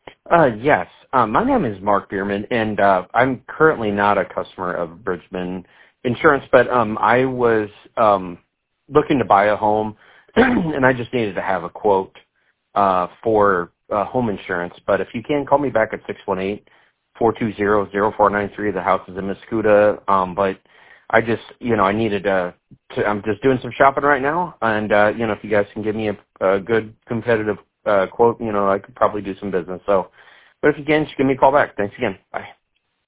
Yes. My name is Mark Bierman, and I'm currently not a customer of Bridgman Insurance, but I was looking to buy a home, and I just needed to have a quote for home insurance. But if you can, call me back at 618-420-0493. The house is in Mascoutah, but I just, I needed I'm just doing some shopping right now, and, if you guys can give me a good competitive quote, I could probably do some business. So, but if you can, just give me a call back. Thanks again. Bye.